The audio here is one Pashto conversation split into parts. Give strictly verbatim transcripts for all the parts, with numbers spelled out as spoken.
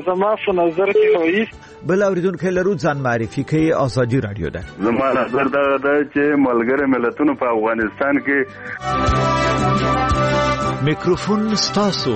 زما په نظر کې وایي بل اوریدونکو لرو ځان معرفي کوي ازادي رادیو ده. زما نظر دا ده چې ملګری ملتونو په افغانستان کې میکروفون ستاسو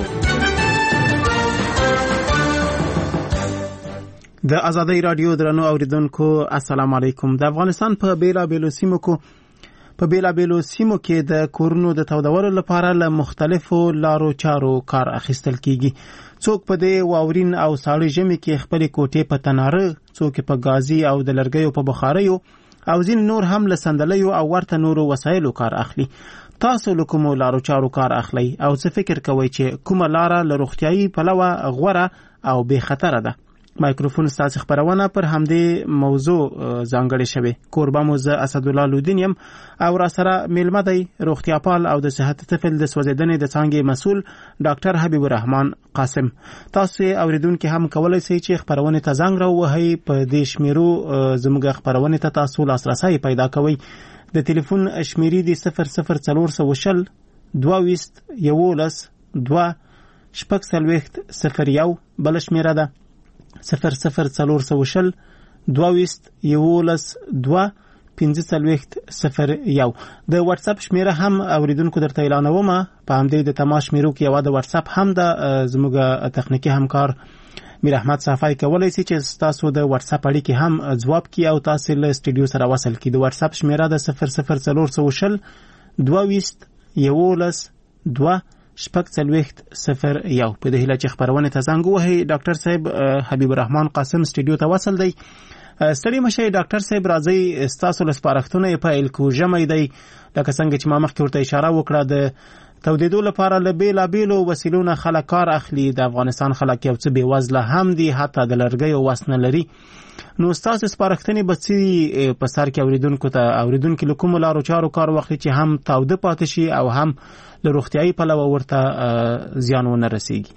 د ازادي رادیو درنو اوریدونکو السلام علیکم. د افغانستان په بیلا بیلو سیمو کې په بیلا بیلو سیمو کې د کورونو د تودولو لپاره له مختلفو لارو چارو کار اخیستل کیږي. څوک په دې واورین او ساړه ژمي کې خپل کوټې په تناره، څوک په غازي او د لرګیو په بخاریو او ځین نور هم له صندلیو او ورته نورو وسایلو کار اخلي. تاسو له کومو لارو چارو کار اخلي او څه فکر کوئ چې کومه لاره له روغتیايي پلوه غوره او بې خطره ده؟ مایکروفون ستاسو خبرونه پر همدې موضوع ځانګړې شوه. کوربه مو زه اسد الله لودین یم او را سره میلمه دی روغتیاپال او د صحت طفل د سوځیدنې د څانګې مسؤل ډاکټر حبیب الرحمن قاسم. تاسو اوریدونکو هم کولای شئ چې خبرونه ته زنګ راوهئ. په دې شمیرو زموږ خبرونه ته تاسو لاسرسي پیدا کوئ. د ټلیفون شمیرې دی صفر صفر څلور سوه شل دوه ویست یولس دوه شپږ څلوېښت صفر یو. بل شمیره ده صفر صفر څلور سوه شل دوه ویست یولس دوه پنځه څلوېښت صفر یو. د واتس اپ شمیره هم اوریدونکو درته اعلانوم. په همدې د تماس شمیرو کې یو د واتس اپ هم د زموږ تخنیکی همکار میر احمد صافای کولای شي چې تاسو د واتس اپ اړیکې هم ځواب کړئ او تاسو له سټډیو سره وصل کړئ. د واتس اپ شمیره د صفر صفر څلور سوه شل دوه ویست یولس دوه شپږ څلوېښت صفر یو. په دې هیله چې خبرونه ته زنګ ووهئ. ډاکټر صاحب حبیب الرحمن قاسم سټډیو ته وصل دی. ستړي مشه ډاکټر صاحب، راځي ستاسو له سپارښتنو په الکو ژمی دی لکه څنګه چې ما مخکې ورته اشاره وکړه. د تودیدو لپاره له بیلابیلو وسیلو نه خلک کار اخلي. د افغانستان خلک یو څه بېوزله هم دي، حتی د لرګیو وس نه لري. نو ستاسو سپارښتنې به څه په سر کې اوریدونکو ته اوریدونکو له کومو لارو چارو کار واخلي چې هم تاوده پاتې شي او هم له روغتیايي پلوه ورته زیان ونه رسیږي؟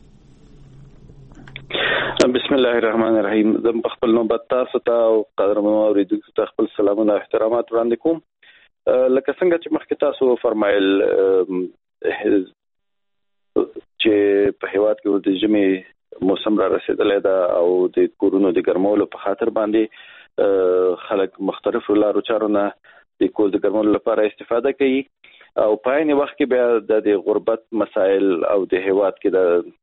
بسم الله الرحمن الرحیم. زه په خپل نوبت تاسو ته او قدرمنو اوریدونکو ته خپل سلامونه او احترامات وړاندې کوم. لکه څنګه چې مخکې تاسو فرمایل چې په هیواد کې د ژمي موسم را رسیدلی ده او د کورونو د ګرمولو په خاطر باندې خلک مختلفو لارو چارو نه د کور د ګرمولو لپاره استفاده کوي او په عین وخت کې بیا د غربت مسائل او د هیواد کې د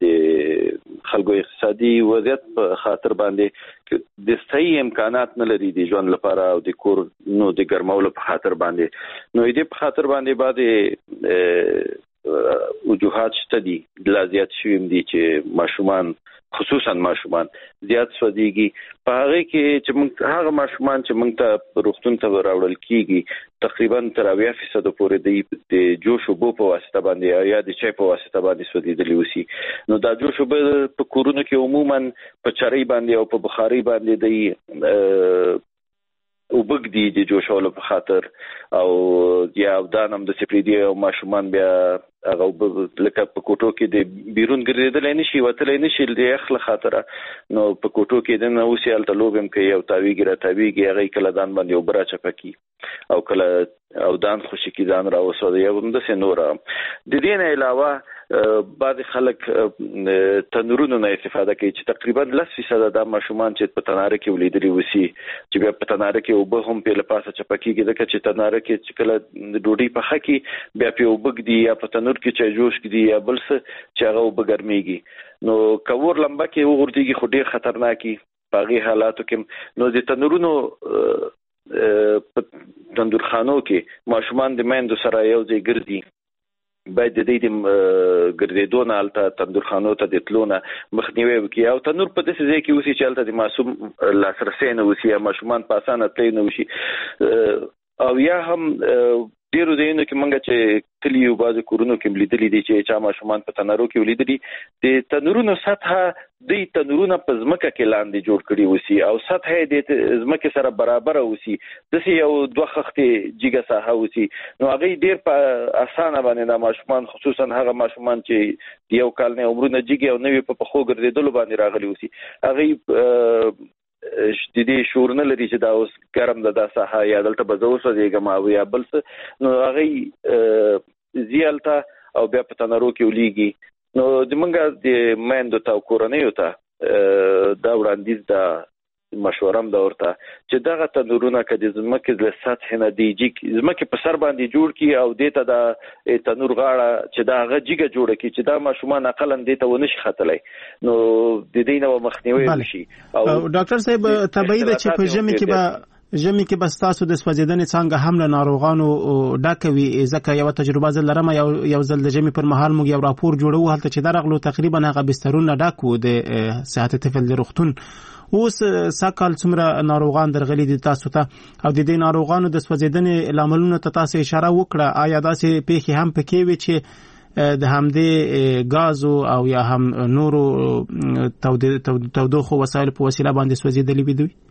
خلکو اقتصادي وضعیت په خاطر باندې د صحیح امکانات نه لري د ژوند لپاره او د کور نو د ګرمولو په خاطر باندې نو دې په خاطر باندې باندې وجوهات شته دي د لازیات شویم دي چې ماشومان خصوصا ماشومان زیات سودیږي. په هغه کې چې موږ هغه ماشومان چې موږ ته روغتون ته راوړل کیږي تقریبا تر اویا فیصد پورې د جوش او بو په واسطه باندې یا د چای په واسطه باندې سودیدلی وسی. نو دا جوش او بو په کورونو کې عموما په چاري باندې او په بخاري باندې د او بګدي د جوشولو په خاطر او یا دانم د سپریدي او ماشومان بیا هغه لکه په کوټو کې د بیرون ګرځیدل نه شي وتل نه شي د اخله خاطر نو په کوټو کې د نو سیال تلوبم کوي او تاویږي را تاویږي هغه کله دان باندې او برا چپکی او کله او دان خوشی کی ځان را وسو یو د سنور د دې نه علاوه بعض خلک تنورونو نه استفاده کوي چې تقریبا لس فیصد د ماشومان چې په تناره کې ولیدلی وسی چې بیا په تناره کې او به هم په لپاسه چپکیږي د چې تناره کې چې کله ډوډۍ په خکې بیا په وبګدي یا په تنور کې چې جوش کړي یا بل څه چې هغه وبګرميږي نو کور لمبه کې وګورتيږي خو ډیر خطرناکي په حالاتو کې نو د تنورونو په تندورخانو کې ماشومان د میندو سره یو ځای ګرځي باید د دې د ګرځېدو نه الته تندورخانو ته د تلونه مخنیوي وکړي او تنور په داسې ځای کې اوسي چې الته د معصوم لاسرسي نه وسی ماشومان په اسانه تللی نه وشي او یا هم ډیرو ځایونو کې مونږ چې کلی او بعض کورونو کې لیدلې دي چې چا ماشومان په تنورو کې ولیدلي د تنورونو سطحه د تنورونو په ځمکه کې لاندې جوړ کړي وسی او سطحه د ځمکه سره برابر وسی د یو دوه خښتې جګه ساحه وسی نو هغه ډیر په اسانه باندې د ماشومان خصوصا هغه ماشومان چې یو کال نه عمرونه جګه او نوې په خو ګرځیدل باندې راغلي وسی هغه د دې شعور نه لري چې دا اوس ګرم د داسه یا دلته به زه اوسه دیګم او یا بل څه نو هغه زیالته او بیا په تنورو کې ولیږي نو د منګه د میندو ته او کورنیو ته دا وړاندیز دا مشورم دا ورته چې دغه تنورونه کدي زمکه د سطح نه دی چې زمکه په سر باندې جوړ کی او دیته د تنور غاړه چې دا غجیګه جوړه کی چې دا ماشومان اقلن دیته ونشي خطلای نو د دې نو مخنیوي وشي. او ډاکټر صاحب تبعید چې په ژمي کې به ژمي کې بس تاسو د سوځیدنې څنګه هم له ناروغانو ډاکوي ځکه یو تجربه زل لرم یو یو زل د ژمي پر مهال موږ یو راپور جوړو هلته چې درغلو تقریبا هغه بسترونه ډاکو د صحت طفل د روغتون. اوس ساکال څومره ناروغان درغلي دي تاسو ته او د دې ناروغانو د سوځیدنې لاملونو ته تاسو اشاره وکړه آیا داسې پیښې هم پکې وي چې د همدې غازو او یا هم نورو تودوخه وسایل په وسیله باندې سوځیدلې وي؟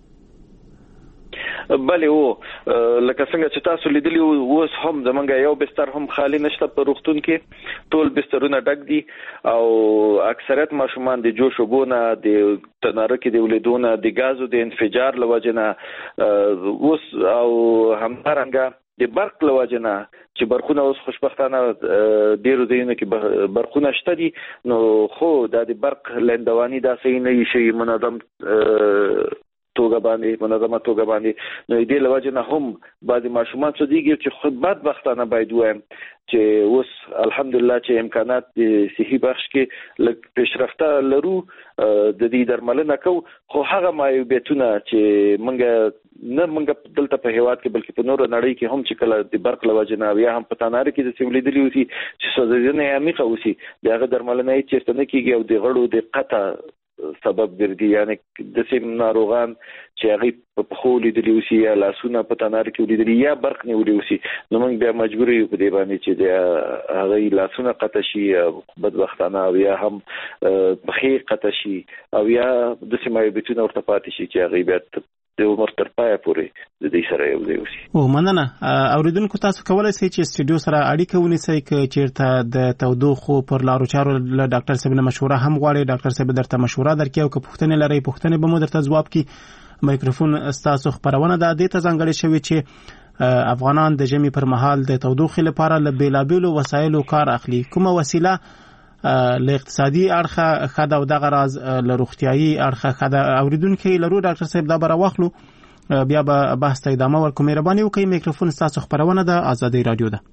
بله و لکه څنګه چې تاسو لیدلی اوس هم زمونږ یو بستر هم خالی نشته په روغتون کې ټول بسترونه ډک دي او اکثریت ماشومان د جوش وبونه د تنارکې د ولیدونه د غازو د انفجار لوجنه اوس او همدارنګه د برق لوجنه چې برخونه اوس خوشبختانه ډیرو ځایونو کې برخونه شته دي نو خو د برق لندوانی داسې نه شي منظم توګه باندې منظمه توګه باندې نو دې لوجه نه هم بعضی ماشومان څه دیږي چې خود بدبختانه باید وایم چې اوس الحمدلله چې امکانات د صحي بخش کې لږ پیشرفته لرو د دې درملنه کو خو هغه معیوبیتونه چې منګه نه منګه دلته په هیواد کې بلکې په نورو نړۍ کې هم چې کله د برق لوجه نه یا هم په تنار کې د سیولیدلی وسی چې سوځیدنه عمیقه وسی دغه درملنه یې چیرته نه کیږي او د غړو د قطع سبب ګرځي یعنی د سیم ناروغان چې هغه په خولي د لیوسی یا لاسونه په تنار کې ولیدلی یا برق نه ولیوسی نو موږ بیا مجبور یو په دې باندې چې د هغه لاسونه قطع شي بدبختانه او یا هم بخې قطع شي او یا د سیمه بیتونه ورته پاتې شي چې هغه بیا د عمر تر پای پورې د دې سره یو ځای وسی. او مننه اوریدونکو تاسو کولای شئ چې استودیو سره اړیکه ونیسئ چې چیرته د تودوخو پر لارو چارو له ډاکټر صاحب نه مشوره هم غواړي ډاکټر صاحب درته مشوره درکړي او که پوښتنې لرئ پوښتنې به مو درته ځواب کړي. مایکروفون ستاسو خبرونه د دې ته ځانګړې شوی چې افغانان د ژمي پر مهال د تودوخې لپاره له بیلابیلو وسایلو کار اخلي کومه وسیله له اقتصادي اړخه خدا او دغه راز له روغتيایي اړخه خدا اوریدونکو لرو ډاکټر صاحب دا بره واخلو بیا به بحث ته ادامه ورکوم. مهرباني وکړئ میکروفون تاسو خبرونه د آزادۍ رادیو ده.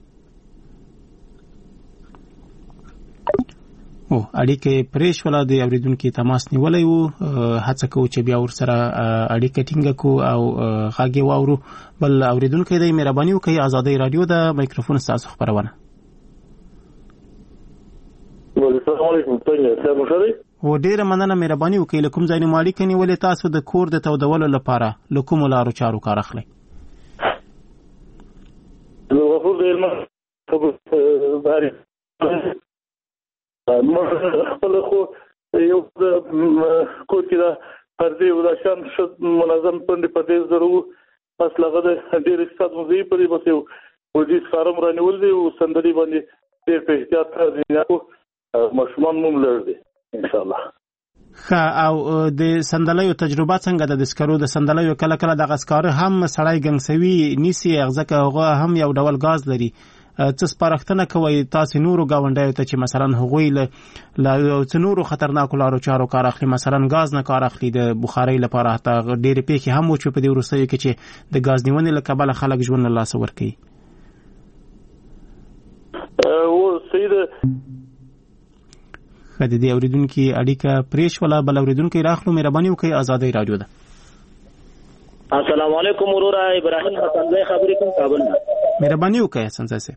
او اړیکه پریش ولا د اوریدونکو تماس نیولای وو هڅه کوو چې بیا ور سره اړیکه ټینګ کو او غاګي واورو بل اوریدونکو د مهرباني وکړئ آزادۍ رادیو د میکروفون تاسو خبرونه. السلام علیکم څنګه تاسو ښه و ډیره مننه مهرباني وکړئ له کوم ځای نه مالک نیولې تاسو د کور د تودولو لپاره له کوم لارو چارو کار اخلئ؟ نو غفور د علم خبر ما خپل خو یو د کور کې دا پردې ولا شان منظم پندې پدې ضروري پس لغه د ډیر اقتصاد مزي پرې بس یو ودي فارم رانیول دی او سندري باندې ډیر په احتیاط کړی مشمون مم لر دی ان شاء الله. خا او د سندلیو تجربه څنګه د سکرو د سندلیو کله کله د غسکاره هم سړی ګنګسوي نیسی اغزکه هغه هم یو ډول غاز لري څه سپارښتنه کوي تاسو نورو گاونډیو ته چې مثلا هغوی له نورو خطرناکو لارو چارو کار اخلي مثلا غاز نه کار اخلي د بخارۍ لپاره ته ډېر پیښې هم وچو په دې وروستیو کې چې د غاز نیونې له کبله خلک ژوند له لاسه ورکوي؟ او سید خدای دې اوریدونکو اړیکه پریش ولا بل اوریدونکو راخلو مهرباني وکړئ آزادۍ رادیو ده. السلام علیکم ورورا ابراهیم حسن زئی خبرې کوم کابل نه. مهرباني وکړئ حسن زئی.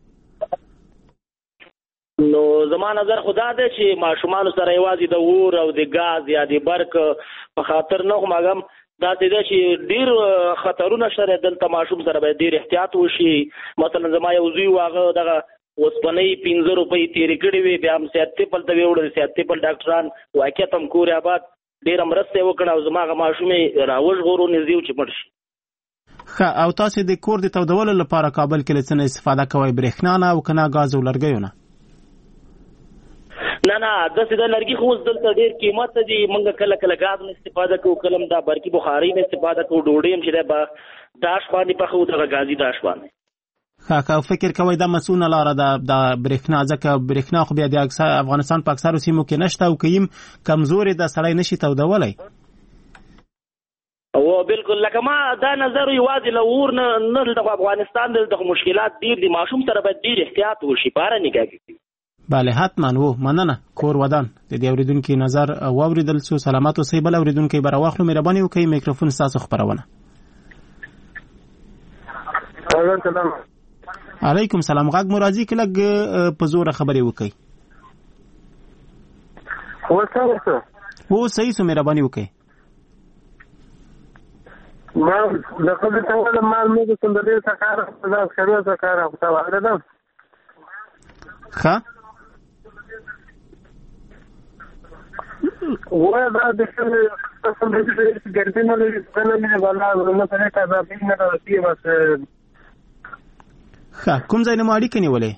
نو زما نظر خدا دې چې ماشومان سره یوازې د ور او د غاز یا د برق په خاطر نه مګم دا دې چې ډیر خطرونه شته دلته ماشوم سره به ډیر احتیاط وشي. مثلا زما یو زوی واغه دغه وسپنې پنځه روپۍ تیرې کړې وي بیا هم سیادتې پل ته ویوړل سیادتې پل ډاکټران واقعیت هم کور آباد ډېره مرسته وکړه او زما هغه ماشومې راوژغورو نږدې و چې مړ شي. ښه او تاسو د کور د تودولو لپاره کابل کې له څه نه استفاده کوئ برېښنا نه او که نه ګاز او لرګیو نه؟ نه نه داسې د لرګي خو اوس دلته ډېر قیمت دي موږ کله کله ګاز نه استفاده کوو کله هم دا برقي بخارۍ نه استفاده کوو ډوډۍ هم چې دی به داش باندې پخوو دغه ګازي داش باندې. که فکر کوي دا مسونه لاره ده د برېښنا، ځکه برېښنا خو بیا د افغانستان په اکثرو سیمو کې نشته او که یم کمزورې ده سړی نشي تودولی. او بالکل لکه ما دا نظر یوازې له اور نه نه د افغانستان د مشکلات ډیر دي، ماشوم سره باید ډیر احتیاط وشي په هره نگاه کې. بله حتما و مننه. کور ودان د دې اورېدونکي نظر واورېدل شو. سلامات اوسئ. بل اورېدونکی به راواخلو. مهرباني وکړئ میکروفون ستاسو خپرونه. علیکم سلام. غږ مو راځي که لږ په زوره خبرې وکړئ؟ هو صحیح سو. مهرباني وکړئ. ما لقد تولى مال مو سندري سكاره ذا خير سكاره تواعدنا خا وهذا دخل سندري جردنا اللي سنه ولا مثلا كذا بينا راسي بس خا کوم ځای نه ماړی کني ولې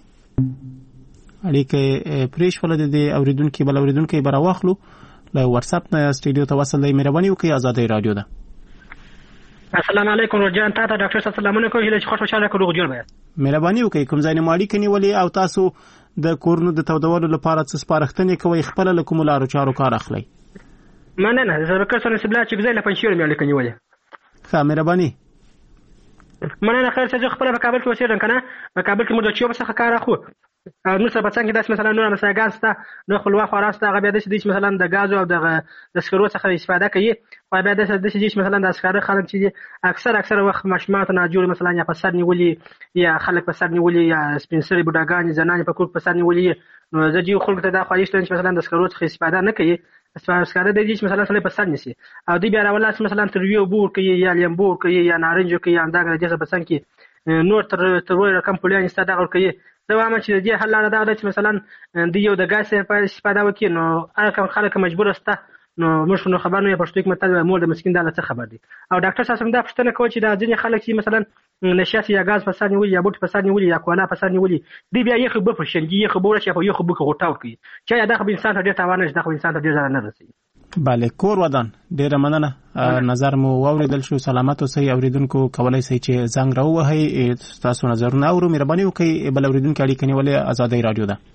اړیکه پریش ولې د اوریدونکو بل اوریدونکو برا واخلو له واتس اپ نه سټډیو ته وصل دی. مهرباني وکړئ. آزادۍ رادیو ده. السلام علیکم روجان تا ته ډاکټر صاحب سلامونه کوم. هله خوش خوشاله کړو جوړ بیا. مهرباني وکړئ. کوم ځای نه ماړی کني ولې او تاسو د کورونو د تودولو لپاره څه سپارښتنې کوي خپل له کوم لارو چارو کار اخلي؟ مننه. زه به کسونه سبلا چې بځای له پنځیر مې لیکنی ولې. ښه مهرباني. مننه. خیر څه خپل په کابل کې اوسېدم کنه. په کابل کې مو د چوب څخه کار اخو. نو څه بچنګ داس مثلا نور مثلا غاز ته نو خپلوا خوراسته هغه بیا د دې مثلا د غاز او د سکرو څخه استفاده کوي. خو بیا د دې مثلا د اسکار خلک چې اکثر اکثر وخت مشمات نه جوړ مثلا یا په سر نیولي یا خلک په سر نیولي یا سپینسري بډاګان زنان په کوټ په سر نیولي. نو زه جو خلک ته دا خواهش لرم چې مثلا د سکرو څخه استفاده نه کوي. اسکار د دې مثلا سره په سر نسی او دی بیا راولاس مثلا تریو بور کوي یا لیمبور کوي یا نارنج کوي یا انداګه د څه بسن کې نور تر تر رقم پولیان استفاده کوي. زه وایم چې دې حل لاره دا ده چې مثلا د یو د غاز په استفاده وکړي. نو هغه خلک مجبور استه نو موږ نو خبر نه پښتو کې متل مول د مسکین د څه خبر دي. او ډاکټر صاحب دا پښتنه کوي چې دا ځینې خلک چې مثلا نشاط یا غاز په سر نیولي یا بوت په سر نیولي یا کولا په سر نیولي دی بیا یې خو په فشنګي یې خبره شي په یو خو بوکه غټاو کوي چې دا خو انسان ته ډیر تاوان نه دا خو انسان ته ډیر ضرر نه رسي. بله کور ودان ډیره مننه. نظر مو واوریدل شو. سلامات اوسئ. اوریدونکو کولای شي چې زنګ راوهي تاسو نظرونه اورو. مهرباني وکړئ. بل اوریدونکو اړیکه نیولې آزادۍ رادیو ده.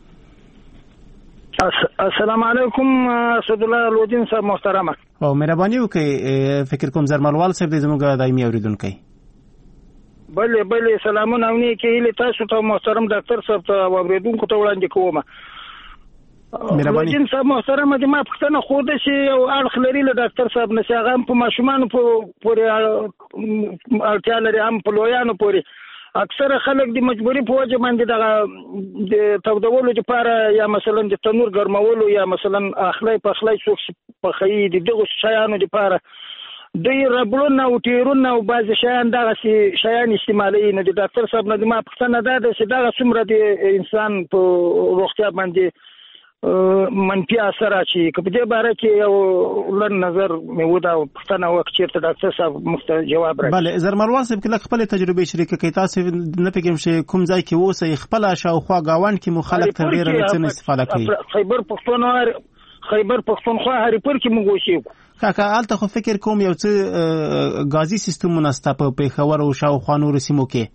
السلام علیکم اسد الله الودین صاحب محترمه. او مهرباني وکړئ. فکر کوم زرملوال صاحب دې زموږ دایمي اوریدونکو. بله بله سلامونه اونې کې تاسو ته محترم ډاکټر صاحب ته اوریدونکو ته وړاندې کوم. مهرباني. جن صاحب محترمه د ما پښتنه خو د شي او اړخ لري له ډاکټر صاحب نه هغه په ماشومان په پورې اړتیا لري هم په لویانو پورې. اکثر خلک د مجبوري په وجه باندې د د تودولو لپاره یا مثلا د تنور ګرمولو یا مثلا اخلي په اخلي څوک په خي د دغه شیانو لپاره د ربلون او تیرون او بعض شیان دغه شیان استعمالي. نه د ډاکټر صاحب نه د ما پښتنه ده چې دغه څومره د انسان په روغتیا باندې منفي اثر اچي. که په دې باره کې یو لن نظر مې ودا پښتنه وخت چیرته ډاکټر صاحب مخته جواب راکړي. بله زرملوال صاحب کله خپل تجربه شریک کړئ. تاسو نه پېږم چې کوم ځای کې اوسئ خپل شاوخوا گاوند کې مخالف تر ډیره څه استفاده کوي. خیبر پښتونخوا خیبر پښتونخوا هریپور کې موږ اوسېږو. کاکا هلته خو فکر کوم یو څه غازي سیستمونه ستا په پېښور او شاوخوا نورو سیمو کې.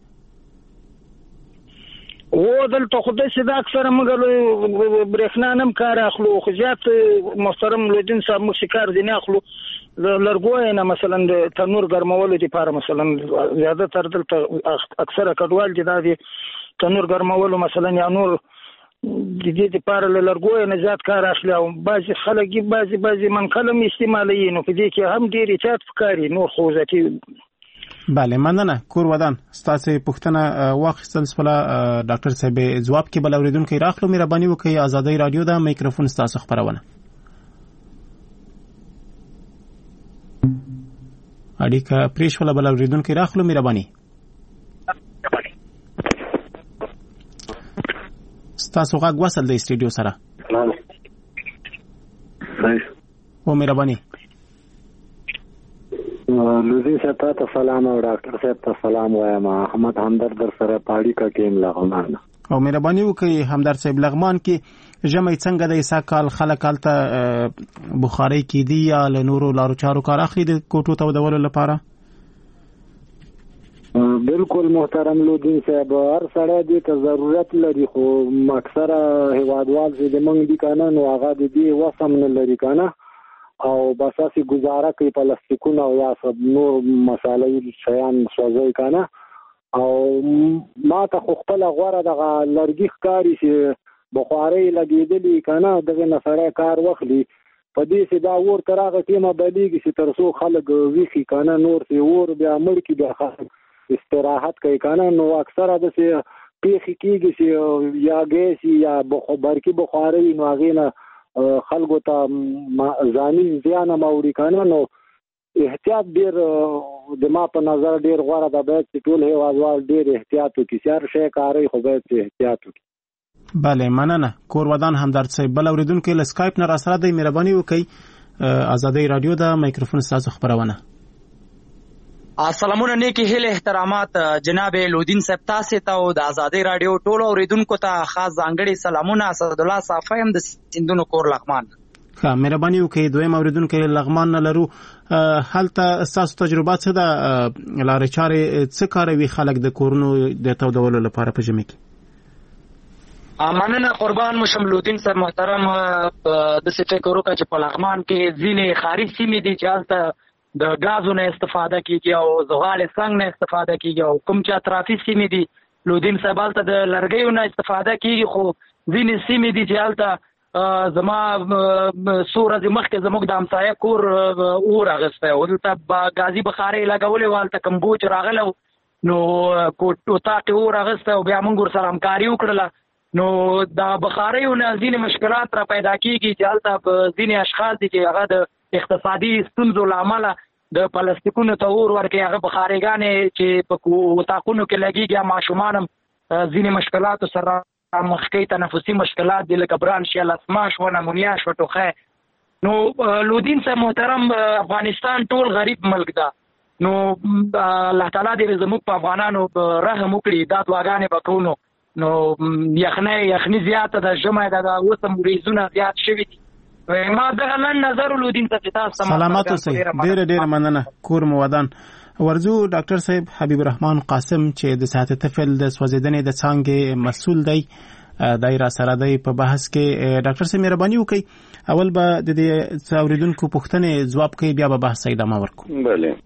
و دلته خو داسې د اکثره موږ برېښنا نه هم کار اخلو خو زیات محترم لودین صاحب موږ کار ځینې اخلو لرګو نه مثلا د تنور ګرمولو دپاره مثلا زیاده تر دلته اکثره کډوال چې دا د تنور ګرمولو مثلا یا نور د دې دپاره له لرګو نه زیات کار اخلي. او بعضې خلک بعضې بعضې منقلم استعمالوي. نو په دې کې هم ډېر احتیاط پکار وي. نور خو ذاتي. بله مننه. کور ودان ستاسو پوښتنه واخیستل شوله. ډاکټر صاحب ځواب کې بل اوریدونکو راخلو. مهرباني وکړئ. آزادۍ رادیو ده. میکروفون ستاسو خپرونه. اړیکه پریش ولا بل اوریدونکو راخلو. مهرباني. ستاسو غږ وصل دی سټډیو سره. او مهرباني. لوزي صاحب ته سلام او ډاکټر صاحب ته سلام وایم. احمد همدرد در سره پاړی کا کېم لغمان. او مهرباني وکړئ. همدرد صاحب لغمان کې ژمی څنګه د ایسا کال خلک هلته بخارۍ کېدي یا له نورو لارو چارو کار اخلي د کوټو تودولو لپاره؟ بالکل محترم لودین صاحب، هر سړی دې ته ضرورت لري، خو اکثره هیوادوال چې د موږ دي کنه نو هغه د دې وسم نه لري کنه، او بس اسې گزاره کوي پلاستیکونه او یا سب نور مسالې شیان سوځي کنه. او ما ته خو خپل غوړه دغه لرګي ښکاري چې بخاري لګېدلې کنه، دغه نه سړی کار واخلي په دې چې دا اور تر هغه ټیمه بلیږي چې تر څو خلک ویښي کنه، نور چې اور بیا مړ کي بیا خلک استراحت کوي کنه. نو اکثره داسې پیښې کېږي چې یا ګیس یا برقي بخاري نو هغې نه خلکو ته ځاني زیان هم اوړي کنه. نو احتیاط ډېر د ما په نظر ډېر غوره ده، باید چې ټول هېوادوال ډېر احتیاط وکړي، چې هر شی کاروي خو باید چې احتیاط وکړي. بله مننه. کور ودان همدرد صاحب، بل اوریدونکو له سکایپ نه راسره دی، مهرباني وکړئ ازادي رادیو د مایکروفون ستاسو خبرونه. سلامونه، نیکی هیله احترامات جناب لودین صاحب، تاسو ته او د ازادي رادیو ټولو اوریدونکو ته خاص ځانګړي سلامونه. اسد الله صافی هم د سیندونو کور لغمان. ښه، مهرباني وکړئ. دویم اوریدونکو لغمان نه لرو، هلته ستاسو تجربه څه ده؟ لارې چارې څه کاروي خلک د کورونو د تودولو لپاره په ژمي کې؟ مننه قربان مشم لودین صاحب محترم. د څه فکر وکړه چې په لغمان کې ځینې ښاري سیمې دي چې هلته د ګازو نه استفاده کیږي او زغال څنګه نه استفاده کیږي، او کوم چې اطرافي سیمې دي لودین صاحب هلته د لرګیو نه استفاده کیږي، خو ځینې سیمې دي چې هلته زما څو ورځې مخکې زموږ د همسایه کور اور اخیستی و، دلته ګازي بخارۍ لګولې وه، هلته کمبوچ راغلی نو اطاق یې اور اخیستی او بیا موږ ورسره همکاري وکړله. نو د بخاریو نه ځینې مشکلات را پیدا کیږي چې هلته ځینې اشخاص دي چې هغه د اقتصادي ستونزو له امله د پلاستیکونو ته اور ورکوي، هغه بخاریګانې چې په اطاقونو کې لګېږي، ماشومان هم ځینې مشکلاتو سره مخ کوي، تنفسي مشکلات دي لکه برانشیال اسما شوه، نمونیا شوه، ټوخی. نو لودین صاحب محترم، افغانستان ټول غریب ملک ده، نو الله تعالی دې زموږ په افغانانو رحم وکړي، دا دعاګانې به کوو. نو یخنۍ یخني زیاته ده، ژمی ده، اوس هم وریځونه زیات شوي دي. ما دغه لنډ نظر لودین ته چې تاسو سلامت اوسئ. ډېره ډېره مننه. کور مو ودان. ورځو ډاکټر صاحب حبیب الرحمن قاسم چې د صحت طفل د سوځیدنې د څانګې مسؤل دی، دای را سره دی په بحث کې. ډاکټر صاحب مهرباني وکړئ، اول به د دې اوریدونکو پوښتنې ځواب کوي، بیا به بحث ادامه ورکړو. بله،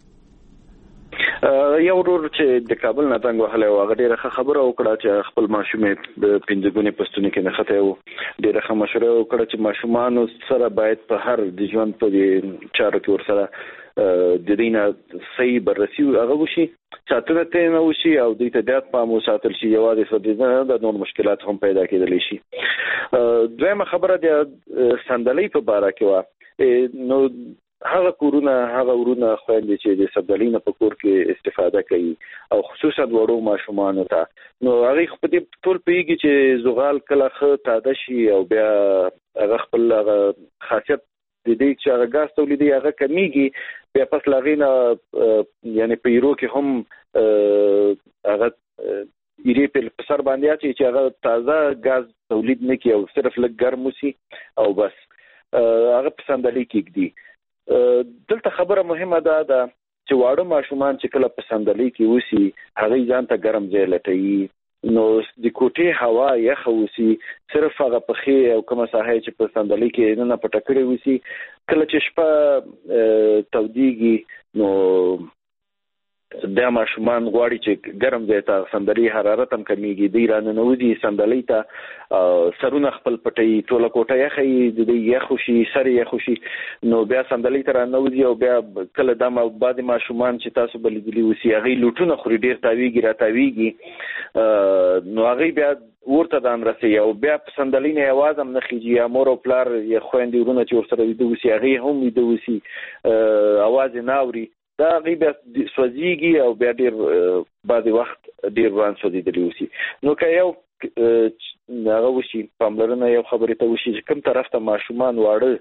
یو ورور چې د کابل نه تنګ وهلی و، هغه ډېره ښه خبره وکړه چې خپل ماشوم یې د پنځه ګونې پستوني کې نښتی و. ډېره ښه مشوره وکړه چې ماشومانو سره باید په هر د ژوند په دې چارو کې ورسره د دوی نه صحیح بررسي هغه وشي، ساتنه ترې نه وشي او دوی ته زیات پام وساتل شي. یوازې سوځېدنه نه ده، نور مشکلات هم پیدا کېدلی شي. دویمه خبره د صندلۍ په باره کې وه. نو هغه کورونه، هغه ورونه خویندې چې د صندلۍ نه په کور کې استفاده کوي او خصوصا وړو ماشومانو ته، نو هغې خو په دې ټول پوهېږي چې زغال کله ښه تاده شي او بیا هغه خپل هغه خاصیت د دې چې هغه ګاز تولیدي هغه کمیږي، بیا پس له هغې نه یعنې په ایرو کې هم هغه ایرې په سر باندې اچوي چې هغه تازه ګاز تولید نه کړي او صرف لږ ګرم وسي او بس هغه په صندلۍ کې ږدي. دلته خبره مهمه ده ده چې واړه ماشومان چې کله په صندلۍ کې وسي، هغوی ځان ته ګرم ځای لټوي، نو د کوټې هوا یخه وسي، صرف هغه پښې او کومه ساحه چې په صندلۍ کې نه پټه کړې وسي، کله چې شپه تودېږي نو دا ماشومان غواړي چې ګرم ځای ته، صندلۍ حرارت هم کمیږي، دوی راننوځي صندلۍ ته، سرونه خپل پټوي، ټوله کوټه یخه وي، د دوی یخ وشي، سر یې یخ وشي، نو بیا صندلۍ ته راننوځي او بیا کله دا بعضې ماشومان چې تاسو به لیدلي اوسي هغوی لوټونه خوري، ډېر تاویږي را تاویږي، نو هغوی بیا ورته ځان رسوي او بیا په صندلۍ نه یوازې هم نه خیږي، یا مور او پلار یا خویندې ورونه چې ورسره ویده اوسي هغوی هم ویده اوسي، اواز یې نه اوري، دا هغوی بیا سوځېږي او بیا ډېر بعضې وخت ډېر وران سوځېدلي اوسي. نو که یو هغه وشي، پاملرنه یو خبرې ته وشي چې کوم طرف ته ماشومان واړه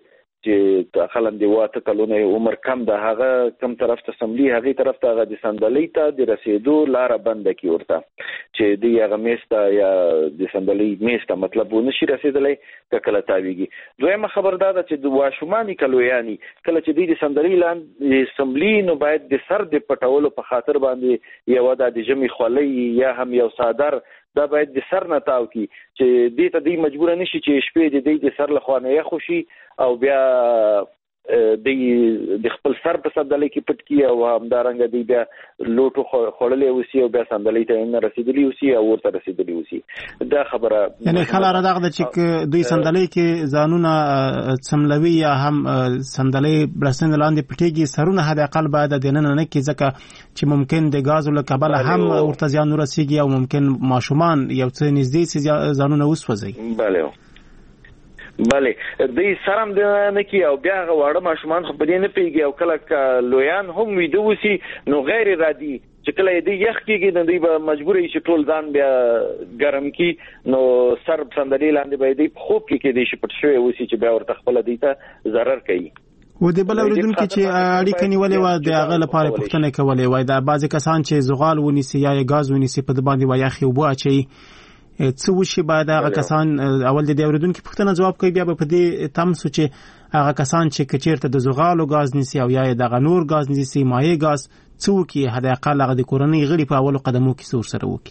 چې خلک دی واته کلونه عمر کم ده هغه کم طرف ته سملی هغه طرف ته د صندلۍ ته د رسیدو لار بند کی ورته چې دی هغه میسته یا د صندلۍ میسته مطلب ونشي رسیدلای کله تاویږي. دویمه خبر دا ده چې د واشومانی کلویانی کله چې دی د صندلۍ لاندې سملی نو باید د سر د پټولو په خاطر باندې یو د جمی خولۍ یا هم یو صادر دا باید د سر نه تاو کی چې دې ته دی مجبور نشي چې شپې د دې سر له خوانه یا خوشي او بیا د د خپل سر په صندلۍ کې پټ کی او همدارنګ دی بیا لوټو خړلې وسی او بیا صندلۍ ته نه رسیدلی وسی او ورته رسیدلی وسی. دا خبره یعنی خلاره دغه چې دوی صندلۍ کې ځانونه سملوي یا هم صندلۍ برسند لاندې پټيږي سرونه حد اقل باید د نن نه کې ځکه چې ممکن د غاز له کبله هم ورته ځان ورسیږي او ممکن ماشومان یو څه نږدې سي ځانونه وسوځي. bale بله د سرم د نه کی او بیا غواړم ماشومان خو په دې نه پیږي او کله لویان هم ویده وسی نو غیر رادي چې کله دې یخ کېږي نو دوی به مجبور شي ټول ځان بیا ګرم کی نو سر صندلۍ لاندې به دې خوب کې کې دې شي پټ شوی وسی چې بیا ورته خپل دی ته ضرر کوي. و د بل اوریدونکو چې اړیکه نیولې و د هغه لپاره پوښتنه کولې وای دا بعضی کسان چې زغال ونیسي یا غاز ونیسي په د باندې وایخي او بو اچي څه وشي بعد هغه کسان اول د اوریدونکو پوښتنه جواب کوي بیا په دې تم سوچ هغه کسان چې کچیرته د زغال او غاز نيسي او یا د غنور غاز نيسي مایع غاز څو کې حد اقل هغه د کورنۍ غړي په اول قدمو کې سور سره وکي.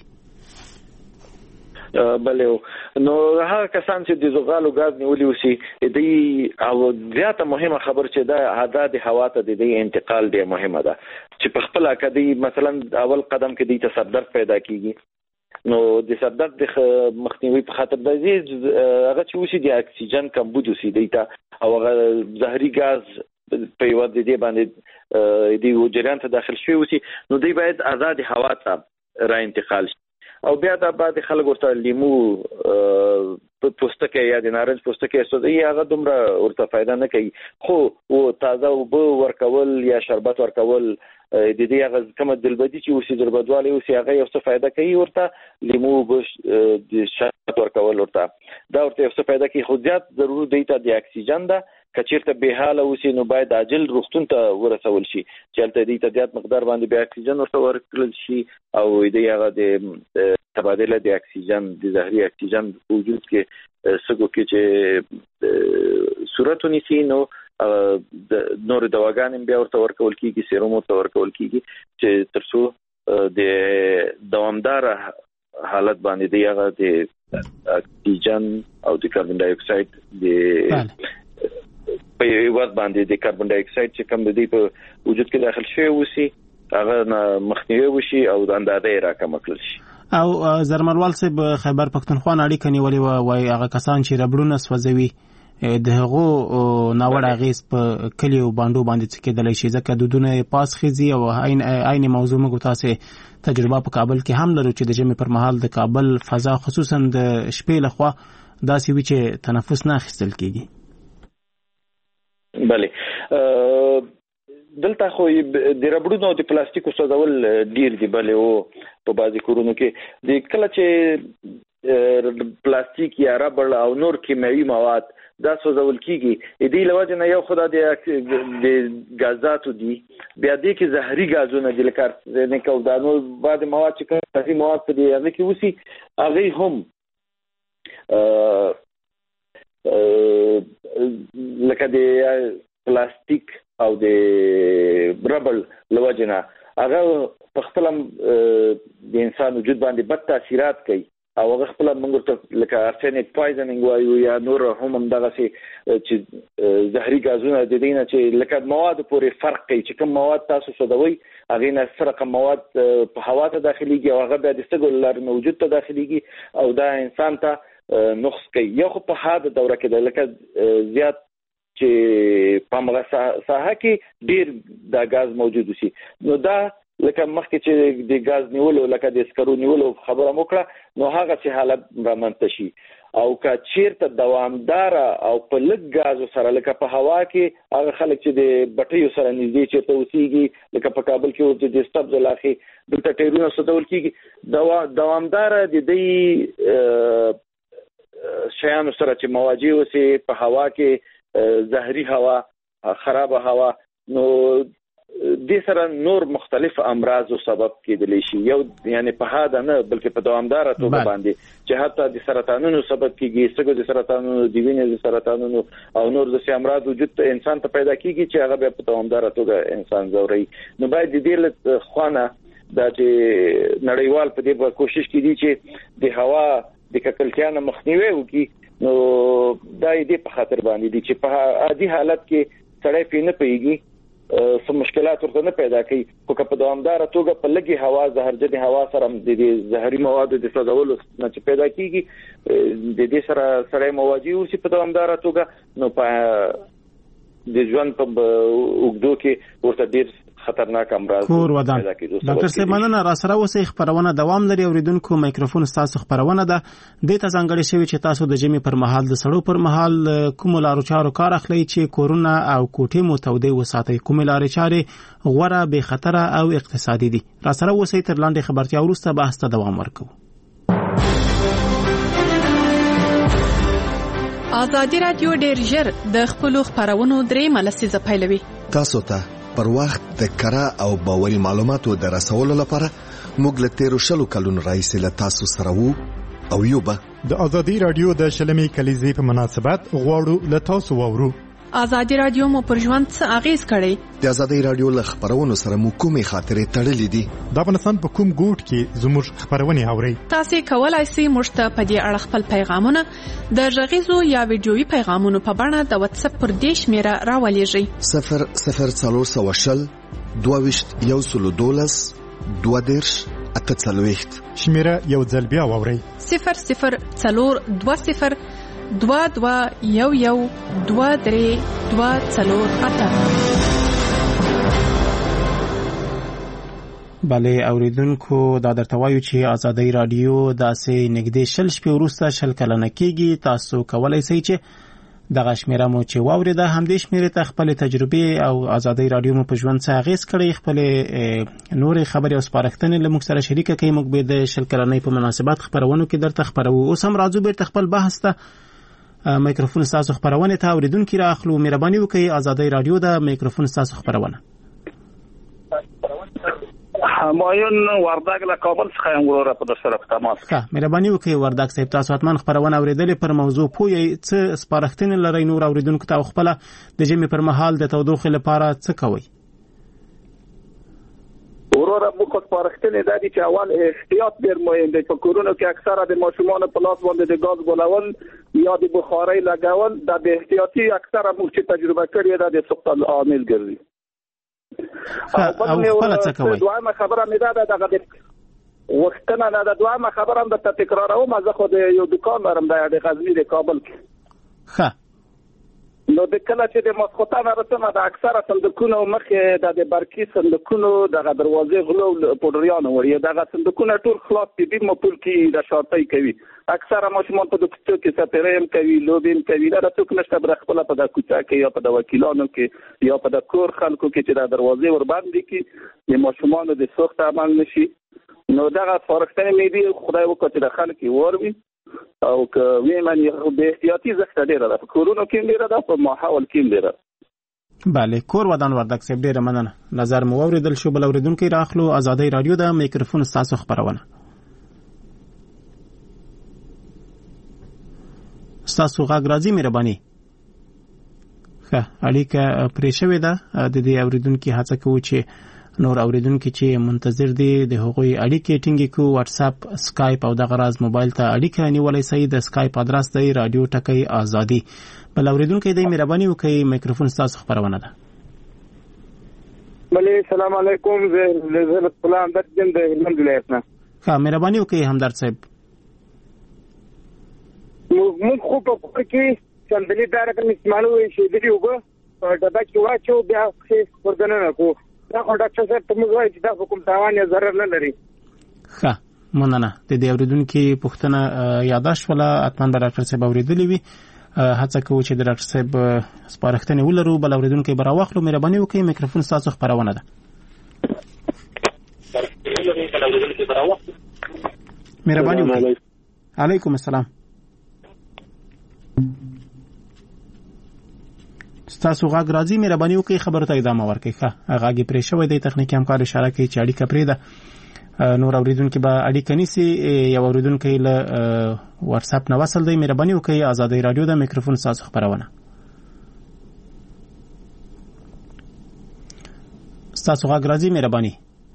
بله نو هغه کسان چې د زغال او غاز نیولي وسی د او زیاته مهمه خبر چې دا عادت هوا ته د انتقال دی مهمه ده چې په خپل کدی مثلا اول قدم کې د تصدر پیدا کیږي نو د صدر د مخنیوي په خاطر د هغه چې وسی د اکسیجن کمبود وسی دیتا او هغه زهري غاز په یو د دې باندې د وجران ته داخل شوی وسی نو دی باید آزاد هوا ته را انتقال شي او بیا د بعد خلک ورته لیمو په پوستکه یا د نارنج پوستکه سودای هغه دومره ورته فائدہ نه کوي خو او تازه وب ورکول یا شربت ورکول د دې هغه کوم دلبدي چې اوسې دربدواله اوسې هغه یو څه فائدہ کوي ورته لیمو بش د شربت ورکول ورته دا ورته یو څه فائدہ کوي خو زیات ضروري دی ته د اکسیجن ده کچیرته به حاله اوسې نو باید عاجل روغتون ته ورسول شي چې تل دې ته زیات مقدار باندې به اکسیجن ورته ورکړل شي او دې هغه د تبادله د اکسیجن د زهري اکسیجن وجود کې سګو کې چې صورت ونیسي نو نور دواګان بیا ورته ورکول کیږي سیروم ورته ورکول کیږي چې ترڅو د دوامدار حالت باندې دی هغه د اکسیجن او د کاربن ډای اکساید د په یوه باندې د کاربن ډای اکساید چې کوم د دې په وجود کې داخل شوی وسی هغه مخنیوي وشي او د اندازې راکم کړل شي. او زرمروال صاحب خیبر پښتونخوا اړیکه نیولې وای هغه کسان چې ربړونه سوځوي د هغو ناوړه اغیز په کلی او باندې باندې څه کېدلی شي ځکه دودونه پاس خېزي او عین عین موضوع موږ تاسو تجربه په کابل کې هم لرو چې د جمع پر مهال د کابل فضا خصوصا د شپې لخوا داسې وی چې تنفس نه اخیستل کېږي. بله دلته خو د ربړونو او د پلاستیکو سوځول ډیر دی بله او په بعضی کورونو کې د کله چې پلاستیک یا ربړ او نور کیمیاوي مواد دا سوځول کیږي دې لوجه نه یو خدای د غازاتو دي بیا دې کې زهري غازونه د لکار نه کو دا نو بعد مواد چې کومي مواد په دې هغه کې وسی هغه هم لکه د پلاستیک او د ربړ لوجه هغه په خپل د انسان وجود باندې بد تاثیرات کوي او هغه خپل موږ ته لکه ارسنیک پویزنینګ وایو یا نور هم دغه سي چې زهري غازونه د دینه چې لکه مواد پورې فرق کوي چې کوم مواد تاسو سودوي هغه نه سره کوم مواد په هوا ته داخليږي او هغه د استګول لار موجود ته داخليږي او دا انسان ته نقص کوي یو خو په هاده دوره کې لکه زیات چې په هغه ساحه کې ډیر د غاز موجود وي نو دا لکه مخکې چې د غاز نیولو لکه د سکرو نیولو خبره وکړه نو هغه چې حالت رامنځته شي او که چیرته دوامدار او په لږ غاز سره لکه په هوا کې هغه خلک چې د بټیو سره نږدې چیرته اوسېږي لکه په کابل کې د ستبز لاخي دلته ټیرونه سودول کیږي دوامدار د دې شیانو سره چې مواجه اوسې په هوا کې زهري هوا، خراب هوا، نو د سره نور مختلف امراض او سبب کېدلی شي. یو یعنی په هدا نه بلکې په دوامدار توګه باندې چې حتی د سرطانونو سبب کېږي، سګو د سرطانونو، د وینې د سرطانونو او نور د امراض وجود ته انسان ته پیدا کېږي چې هغه په دوامدار توګه انسان زوري. نو باید د دې له خوانه دا چې نړیوال په دې کوشش کوي چې د هوا د ککړتیا نه مخنیوي وکړي. نو دا دې په خاطر باندې دي چې په عادي حالت کې سړی پې نه پیږي، سم مشکلات ورته نه پیدا کوي، خو که په دوامدار توګه په لګي هوا زهرجن هوا سره د زهري موادو د سوځولو نه چې پیدا کیږي، د دې سره سړی مواجه اوسي په دوامدار توګه، نو په د ژوند په اوږدو کې ورته ډیر خطرناک امراض پیدا کیږي. ډاکټر صاحب مننه، را سره اوسئ. خبرونه دوام لري. اوریدونکو مایکروفون ستاسو خبرونه ده. د ته ځانګړي شوی چې تاسو د جمی پر مهال د سړو پر مهال کوم لارو چارو کار اخلي چې کورونه او کوټې مو تودې وساتي، کوم لارې چارې غوړه به خطر او اقتصادي دي. را سره اوسئ. تر لاندې خبرتیا وروسته بحث ته دوام ورکوو. ازادي رادیو ډېر ژر د خپلو خبرونو درې ملسیزه پیلوي. تاسو ته پر وخت د کره او باوري معلوماتو د رسولو لپاره موږ له تیرو شلو کلونو راهیسې له تاسو سره وو او یو به د ازادي رادیو د شلمي کلیزې په مناسبت غواړو له تاسو واورو. ازادي رادیو مو پر ژوند څه اغیز کړی؟ د ازادي رادیو له خبرونو سره مو کومې خاطرې تړلې دي؟ د افغانستان په کوم ګوټ کې زموږ خبرونه اوري؟ تاسو کولای شئ موږ ته په دې اړه خپل پیغامونه د غږیزو یا ویډیويي پیغامونو په بڼه د واتس اپ پر دې شمیره راولېږئ. صفر صفر څلور سوه شل دوه ویشت یو سلو دولس دوه دېرش اته څلوېښت. شمیره یو ځل بیا واورئ. صفر صفر څلور دوه صفر دوه دوه یو یو دوه درې دوه څلور اته. بله اوریدونکو، دا درته وایو چې ازادي رادیو داسې نږدې شل شپې وروسته شل کلنه کېږي. تاسو کولی شئ چې دغه شمیره مو چې واورېده همدې شمیرې ته خپلې تجربې او ازادي رادیو مو په ژوند څه اغېز کړی، خپلې نورې خبرې او سپارښتنې له موږ سره شریکه کړئ. موږ به د شل کلنۍ په مناسبت خپرونو کې درته خپروو. اوس هم راځو بیرته خپل بحث ته. مایکروفون ستاسو خبرونه ته اوریدونکي راخلو. مهرباني وکړئ. ازادي رادیو د مایکروفون ستاسو خبرونه. همایون وردګ له کابل څخه یم وروره په سره په تماس. ښه، مهرباني وکړئ وردګ صاحب. تاسو حتما خبرونه اوریدلې، پر موضوع پوهیږئ، څه سپارښتنې لرئ نور اوریدونکو ته او خپله د ژمي پر مهال د تودوخې لپاره څه کوئ؟ وروره موږ سپارښتنې دا دي چې اول احتیاط ډېر مهم دی. په کورونو کې اکثره د ماشومانو په لاس باندې د ګاز ګلول یا د بخارۍ لګول دا د احتیاطي اکثره موږ چې تجربه کړې ده د سقط عامل ګرځي. او خپله څه کوئ؟ دویمه خبره مې دا ده دغه د وختونه نه ده. دویمه خبره هم درته تکراروم، زه خو د یو دکان لرم د غزني د کابل کې. ښه، نو د کله چې د ماسخوتانه رسمه د اکثره صندوقونو مخې د برقي صندوقونو دغه دروازې غلو پوډریانو وړي، دغه صندوقونه ټول خلاص دي، بیم پول کې د شارټۍ کوي. اکثره ماشومان په دکتور کې سپریم کوي، لوبین کوي. دا څوک نشته بر خپل په د کوڅه کې یا په د وکیلانو کې یا په د کور خلکو کې چې د دروازې ور باندې کې د ماشومان د سخت عمل نشي. نو دغه فارښتنه مې دي، خدای وکړي چې د خلک وروي او که ویمن به احتیاطي زخه ډیره ده، په کورونو کې ډیره ده، په ماحول کې ډیره. بله، کور ودان وردګ صاحب ډیره مننه. نظر مو اوریدل شو. بل اوریدونکي راخلو. ازادي رادیو د میکروفون ستاسو خبرونه. ستاسو غږ راځي؟ مهرباني. ښه، اړیکه پرې شوې ده. د دې اوریدونکي هڅه کوو چې نور اوریدونکي چې منتظر دي د هغوی اړیکې ټینګې کړو. واتس اپ، اسکایپ او دغه راز موبایل ته اړیکه نیولای شئ. د اسکایپ ادرس دی رادیو ټکی ازادي. بل اوریدونکي دی مهرباني وکړئ. میکروفون ستاسو خبرونه ده. بله، السلام علیکم. زه سلام درځم د هلمند ولایت نه. ښه، مهرباني وکړئ همدرد صاحب. موږ خو په کور کې چندلي داره کوم استعمالو شي د یوګه په ډبه کې واچو بیا څه ورګننه کو. دا خو ډاکټر صاحب ته موږ وایي چې دا کوم تاوان یا ضرر نه لري. ښه، مننه. د دې اوریدونکي پوښتنه یاداشت ولا حتما به ډاکټر صاحب اوریدلې وي. هڅه کوو چې د ډاکټر صاحب سپارښتنې ولرو. بل اوریدونکي به راواخلو. مهرباني وکړئ. میکروفون ستاسو خبرونه ده. مهرباني وکړئ. علیکم السلام. ستاسو غاګ راځي مهرباني وکړئ خبرو ته ادامه ورکړئ. ښه غاګي پرې شوی دی تخنیکي همکار اشاره کوي چې اړیکه پرې ده. نور اوریدونکو به اړیکه نیسي. یو اوریدونکو له واتس اپ نه وصل دی. مهرباني وکړئ آزادۍ رادیو د میکروفون تاسو خبرونه. تاسو غاګ راځي مهرباني.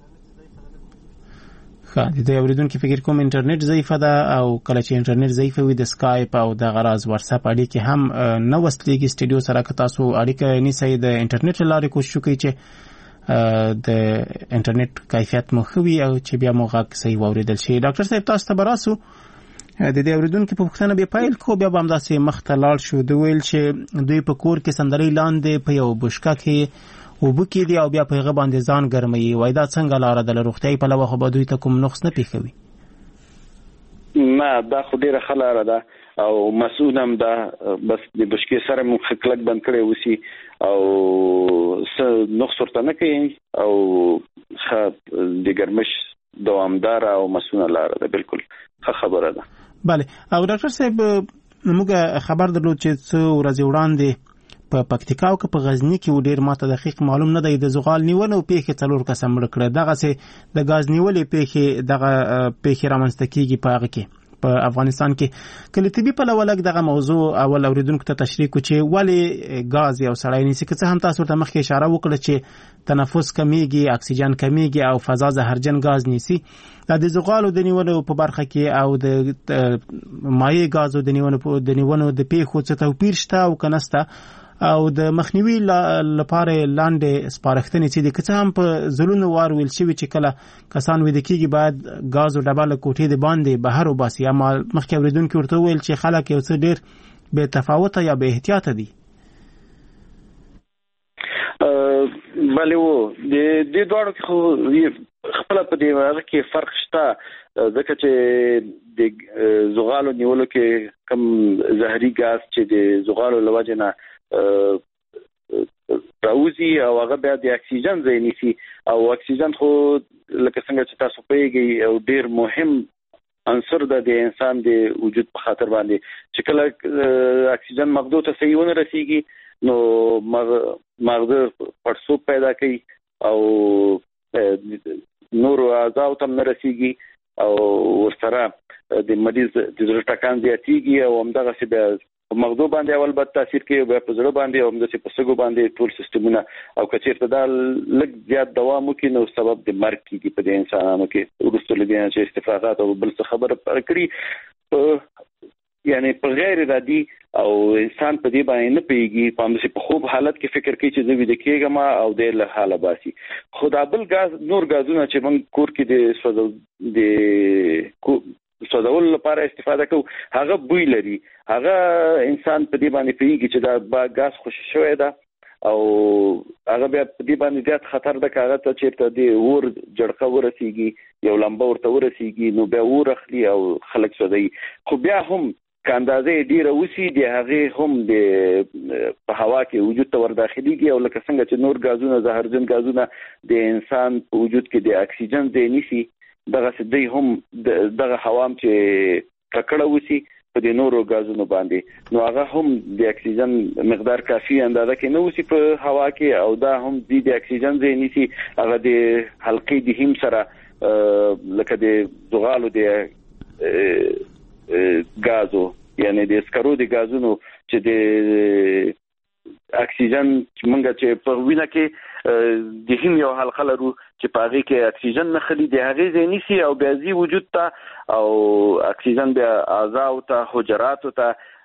ښه د دې اوریدونکو فکر کوم انټرنیټ ضعیف ده او کله چې انټرنیټ ضعیف وي د سکایپ او د غراز واتس اپ اړیکې هم نه وصلېږي سټډیو سره. که تاسو اړیکه نیسئ د انټرنیټ لارې کوشش وکړئ چې د انټرنیټ کیفیت مو ښه وي او چې بیا مو غږ صحیح واورېدل شي. ډاکټر صاحب تاسو ته به راسو د دې اوریدونکو په پوښتنه بیا پیل کو بیا به همداسې مخته لاړ شو. دوی ویل چې دوی په کور کې سندرۍ لاندې په یو بشکه کې اوبه کېدي او بیا په هغه باندې ځان ګرموي. وایي دا څنګه لاره ده؟ له روغتیایي پلوه خو به دوی ته کوم نقص نه پیښوي؟ نه دا خو ډېره ښه لاره ده او مسؤل هم ده. بس د بشکې سره مو کلک بند کړی اوسي او څه نقص ورته نه کوي او ښه د ګرمش دوامداره او مسؤله لاره ده. بالکل ښه خبره ده. بله. او ډاکټر صاحب موږ خبر درلود چې څو ورځې وړاندې په پکتیکا او په غزنی کې ډیر ماته دقیق معلوم نه دی د زغال نیول او پیښې څلور کسه مړ کړه. دغه سه د غاز نیولې پیښې دغه پیښې رامنځته کیږي په هغه کې په افغانستان کې. کله طبي په لولګ دغه موضوع اول اوریدونکو ته تشریح کو چې ولی غاز یو سړی نیسي. که څه هم تاسو ته مخکې اشاره وکړه چې تنفس کمیږي اکسیجن کمیږي او فضا زهرجن غاز نیسي. د زغالو د نیولو په برخه کې او د مایع غازو د نیولو د نیولو د پیښو څه توپیر شته او کنهسته او د مخنیوي لپاره لاندې سپارښتنې چې د کڅه هم په زلون وار ویل شوی چې کله کسان وې د کېږي باید غاز او ډبل کوټې د باندې بهر وباسي. اما مخکې اوریدونکو ورته ویل چې خلک یو څه ډیر به تفاوت یا به احتیاط دي. بله وو د دې دوړو کې خو خپل په دې وړه کې فرق شته ځکه چې د زغالو نیولو کې کم زهري غاز چې د زغالو لوجه نه راوزي او هغه بیا د اکسیجن ځای نیسي او اکسیجن خو لکه څنګه چې تاسو پیږئ او ډیر مهم عنصر ده د انسان د وجود په خاطر باندې چې کله اکسیجن مغزو ته صحیح ونه رسیږي نو مغز پړسوب پیدا کوي او نور اعضاء ته نه رسیږي او ورسره د مریض د زړه ټکان زیاتیږي او همدغه څه بیا مغزو باندې اول بد تاثیر کوي بیا په زړه باندې او همداسې په سږو باندې ټول سیستمونه او که چېرته دا لږ زیات دوام وکړي نو سبب د مرګ کېږي په دې انسانانو کې. وروسته له دې نه چې استفراغات او بل څه خبره کړي یعنی په غیر ارادي او انسان په دې باندې نه پیږي په همداسې په خوب حالت کې فکر کوي چې زه ویده کېږم او دی له حاله باسي. خو دا بل غاز نور غازونه چې موږ کور کې د سوځو د سوځولو لپاره استفاده کوو هغه بوی لري. هغه انسان په دې باندې پیږي چې دا غاز خوشی شوی ده او هغه بیا په دې باندې زیات خطر ده که هغه ته چېرته د اور جړقه ورسیږي یو لمبه ورته ورسیږي نو بیا اور اخلي او خلک سوځوي. خو بیا هم که اندازې ډېره وسي د هغې هم د په هوا کې وجود ته ورداخلېږي او لکه څنګه چې نور غازونه زهرجن غازونه د انسان په وجود کې د اکسیجن ځای نیسي دغسې دوی هم دغه هوا هم چې ککړه وسي په دې نورو غازونو باندې نو هغه هم د اکسیجن مقدار کافي اندازه کې نه وسي په هوا کې او دا هم د اکسیجن ځای نیسي. هغه د حلقې د هیم سره لکه د زغالو د غازو یعنی د سکرو د غازونو چې د اکسیجن موږ چې په وینه کې د هیم یو حلقه لرو چې په هغې کې اکسیجن نه خلي د هغې ځای نیسي او بیا ځي وجود ته او اکسیجن بیا اعضاو ته حجراتو ته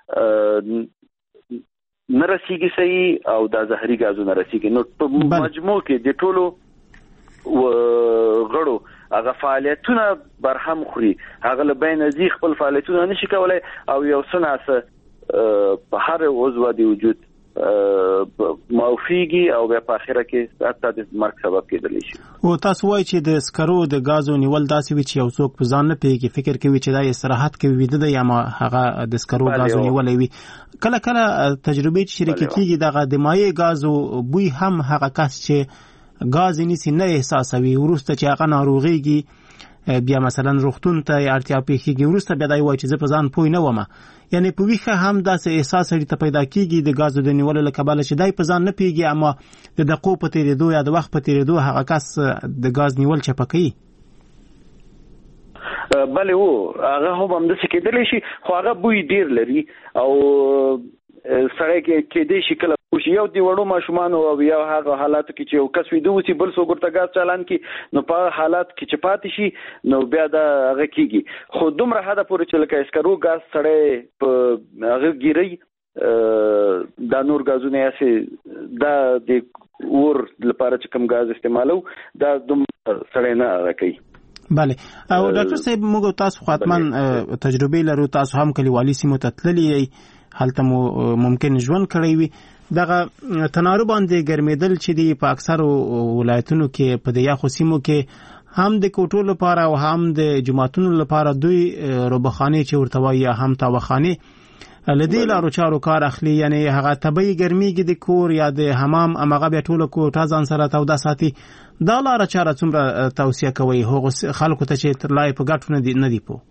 نه رسیږي صحیح او دا زهري غازونه رسیږي. نو په مجموع کې د ټولو غړو هغه فعالیتونه برهم خوري هغه له بین ځي خپل فعالیتونه نشي کولای او یو څه ناڅه په هر عضو د وجود موفیږي او بیا په اخره کې حتی د مرګ سبب کېدلی شي. او تاسو وایي چې د سکرو د غازو نیول داسې وي چې یو څوک په ځان نه پیږي فکر کوي چې دا استراحت کوي ویده دی یا هغه د سکرو غازو نیولې وي. کله کله تجربې چې شریکه کېږي دغه د مایع غازو بوی هم هغه کس چې غاز نیسي نه احساسوي وروسته چې هغه ناروغيږي بیا مثلا روغتون ته اړتیا پیښیږي وروسته بیا دا وایي چې زه په ځان پوه نه وم. یعنی په ویښه هم داسې احساس لري ته پیدا کیږي د غازو د نیولو له کبله چې دای په ځان نه پیږي، اما د دقیقو په تیریدو یا د وخت په تیریدو هغه کس د غاز نیول چپه کوي. بله وو هغه هم همداسې کېدلی شي، خو هغه بوی ډیر لري او سړی کې کېدی شي کله یو د وړو ماشومانو او یا هغه حالاتو کې چې یو کس ویده وسي بل څوک ورته ګاز چالان کړي نو په حالات کې چې پاتې شي نو بیا دا هغه کېږي. خو دومره حده پورې چې لکه اسکرو ګاز سړی په هغه ګیرئ دا نور غازونه یې دا د اور لپاره چې کوم غاز استعمالو دا دومره سړی نه راکوي. بله او ډاکټر صاحب موږ تاسو خاطمان تجربه لرو، تاسو هم کلیوالي سیمو ته تللی هلته مو ممکن ژوند کړی وي. دغه تنارو باندې ګرمېدل چې دی په اکثرو ولایتونو کې په د یخو سیمو کې هم د کوټو لپاره او هم د جماعتونو لپاره دوی روبخانه چې ورته وایي هم تاوخانه لدی لارو چارو کار اخلي، یعنی هغه طبي ګرميږي د کور یا د حمام امغه به ټوله کوټه ځان سره تودا ساتي. دا لار چاره څومره توصيه کوي هغه خلکو ته چې تر لای په ګټو نه دی نه دی پو؟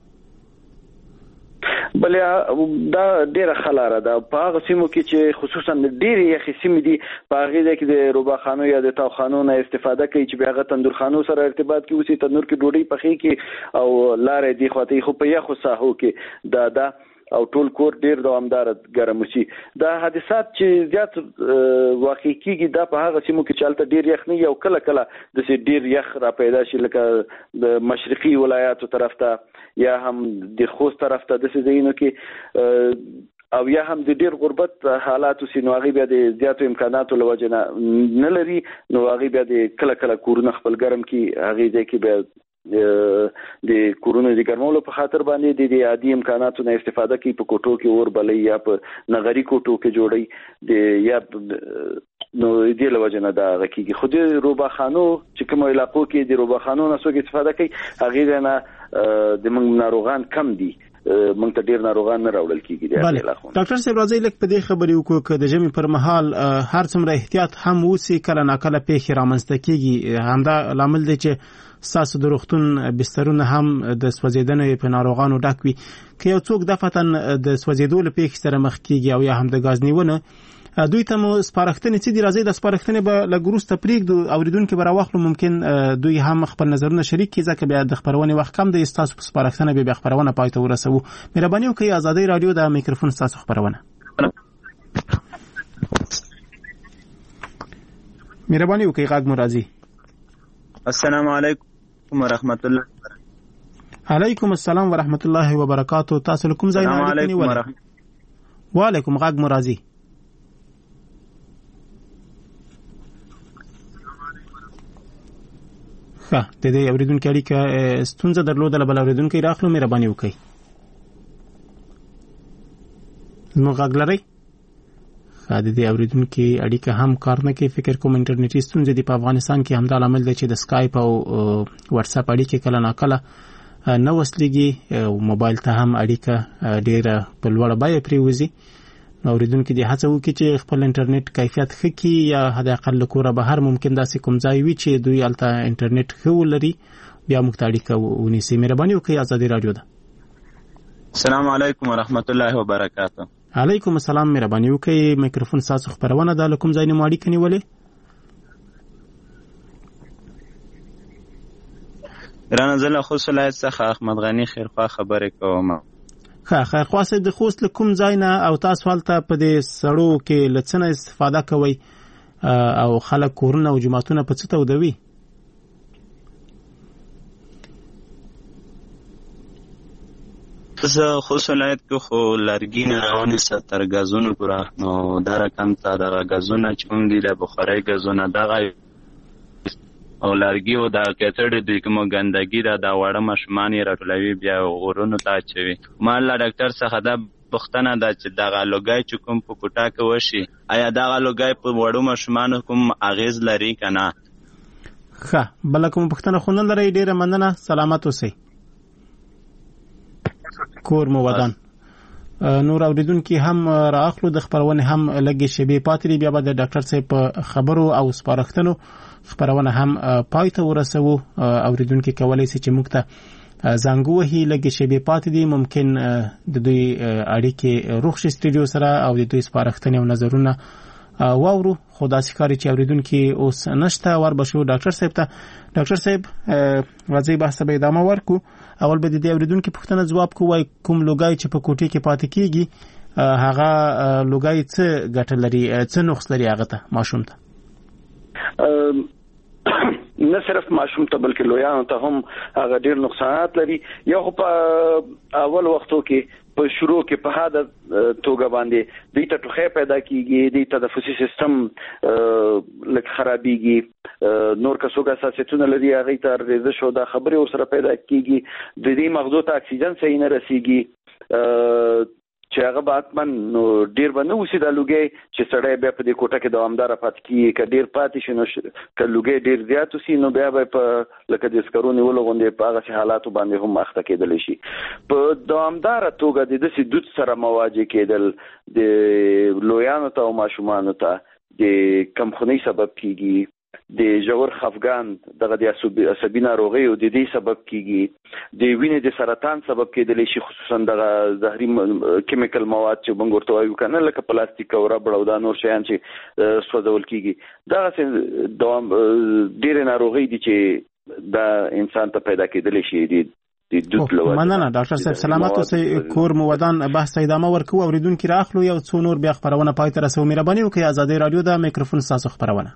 بلې دا ډیره خلاره ده په هغه سیمو کې چې خصوصا ډیرې یخې سیمې دي په هغې ځای کې د روباخانو یا د تاوخانو نه استفاده کوي چې بیا هغه تندورخانو سره ارتباط کې اوسي، تنور کې ډوډۍ پخې کې او لارې دی خواته خو په یخو ساحو کې دا دا او ټول کور ډیر دوامدار ګرم شي. دا حادثات چې زیات واقع کیږي دا په هغه سیمو کې چالت ډیر یخ نه یو کله کله د ډیر یخ را پیدا شي لکه د مشرقي ولایاتو طرف ته یا هم د خوست طرف ته د سيزینو کې او یا هم د ډیر غربت حالاتو سينو هغه بیا د زیاتو امکاناتو لوجه نه لري نو هغه بیا د کله کله کورونه خپل ګرم کی هغه ځای کې بیا د کورونو د ګرمولو په خاطر باندې د عادي امکاناتو نه استفاده کوي، په کوټو کې اور بلې یا په نغري کوټو کې جوړي د یا نو دې لوجه نه دا غکیږي. خو د روباخانو چې کوم علاقو کې د روباخانو نه څوک استفاده کوي هغه نه د موږ ناروغان کم دي، موږ ته ډیر ناروغان نه راوړل کیږي. ډاکټر صاحب راځي لکه په دې خبرې وکړو چې د ژمي پر مهال هر څومره احتیاط هم وسی کله ناکله پیښې رامنځته کیږي، همدا لامل دی چې ساسو د روغتون بسترونه هم د سوځیدنې په ناروغانو ډک وي. که یو څوک دفتن د سوځیدو له پیښې سره مخ کیږي او یا هم د غاز نیونه دوی ته مو سپارښتنې چې دی راځي د سپارښتنې به لګروسته پریږدو اوریدونکو به راوخلو، ممکن دوی هم خپل نظرونه شریک کړي ځکه بیا د خبرونه وخت کم دی. تاسو په سپارښتنه به خبرونه پای ته ورسوو. مهرباني وکړئ آزادۍ رادیو د میکروفون تاسو خبرونه مهرباني وکړئ غږ مو راځي. السلام علیکم ورحمت الله. علیکم السلام ورحمت الله وبرکاتہ. تاسو کوم ځای نه لیکنی ولا؟ وعلیکم غږ مو راځي. ښه د دې اوریدونکو اړیکه ستونزه درلوده بل اوریدونکو راخلو مهرباني وکړئ. نو غږ لرئ؟ ښه د دې اوریدونکو اړیکه هم کار نه کوي، فکر کوم انټرنیټي ستونزې دی په افغانستان کې همدا عامل دی چې د سکایپ او واتس اپ اړیکه کله ناکله نه وصلېږي او موبایل ته هم اړیکه ډیره په لوړه بیه پریوزي. اوریدونکو دې هڅه وکړي چې خپل انټرنیټ کیفیت ښه کړي یا حد اقل کوره بهر ممکن داسې کوم ځای وي چې دوی الته انټرنیټ ښه ولري بیا موږ ته اړیکه ونیسي. مهرباني وکړئ آزادۍ رادیو ده. السلام علیکم ورحمت الله وبرکاتہ. علیکم السلام. مهرباني وکړئ میکروفون تاسو خبرونه د کوم ځای نه اړیکه نیولې؟ رانه زله خو صلاحیت څخه احمد غنی خیرخوا خبرې کوم. ښه خیرخوا صاحب د خوست له کوم ځای نه او تاسو هلته په دې سړو کې له څه نه استفاده کوئ او خلک کورونه او جوماتونه په څه تودوي؟ زه خوست ولایت کې خو لرګي نه راونیسه تر ګازونو پوره، نو دا رقم ته دغه ګازونه چې کوم دي د بخارۍ ګازونه دغه او لرګي او د کټړې د کومه ګندګي دا د وړه ماشومان یې راټولوي بیا غورونو ته اچوي. ما له ډاکټر څخه دا پوښتنه ده چې دغه لوګی چې کوم په کوټه کې وشي آیا دغه لوګی په وړو ماشومانو کوم اغیز لري که نه؟ ښه بله کومه پوښتنه خو نه لرئ؟ ډېره مننه، سلامت اوسئ. کور مو ودان. نور اوریدونکو هم راخلو د خبرونه هم لګي شبي پاتري بیا د ډاکټر صاحب خبرو او سپارښتنو خبرونه هم پای ته ورسوو. اوریدونکو کولای شي چې موږ ته زنګ وهي لګي شبي پاتې دي ممکن د دوی اړیکې روغ شي سټډیو سره او د دوی سپارښتنې او نظرونه واورو. خدا سکاري چې اوریدونکو اوس نشته ور بشو ډاکټر صاحب ته. ډاکټر صاحب واځي بحث به ادامه ورکو. اول به د اوریدونکو پوښتنه جواب کوی کوم لوګای چې په کوټې کې پاتې کیږي هغه لوګای څه ګټه لري څه نقص لري هغه ته ماشوم ته؟ نه صرف ماشوم ته بلکې لویانو ته هم هغه ډیر نقصانات لري. یو په اول وختو کې په شروع کې په هدا توګه باندې د ټوخې پیدا کیږي د تنفسي سیستم لک خرابيږي نور کڅوګه اساسیتونه لري هغه تر دې شو دا خبره سره پیدا کیږي د دې مغزو ته اکسیجن صحیح نه رسیږي چې هغه باتمن نو ډیر باندې وسی د لوګي چې سړی بیا په دې کوټه کې دوامدار پات کی ک ډیر پاتې شنو ک لوګي ډیر زیات وسی نو بیا به په لکه د سکرونی ولغوندې په هغه حالاتو باندې هم مخته کېدل شي. په دوامدار توګه د دې دود سره مواجه کېدل د لویانو ته او ماشومانو ته د کمخونی سبب کیږي. د ژور خفګان دغه د عصبي ناروغي او د دې سبب کیږي. د وینې د سرطان سبب کېدلی شي خصوصا دغه زهري کیمیکل مواد چې موږ ورته وایو کنه لکه پلاستیک او ربړ او دا نور شیان چې سوځول کیږي. دا دوام ډېر ناروغي دي چې دا انسان ته پیدا کېدلی شي. د مننه ډاکټر صاحب سلامت اوسئ. کور مو ودان بحث ادامه ورکو. اوریدونکو راخلو یو څو نور بیا خبرونه پای ته رسو. مهرباني وکړئ آزادي رادیو دا میکروفون تاسو خبرونه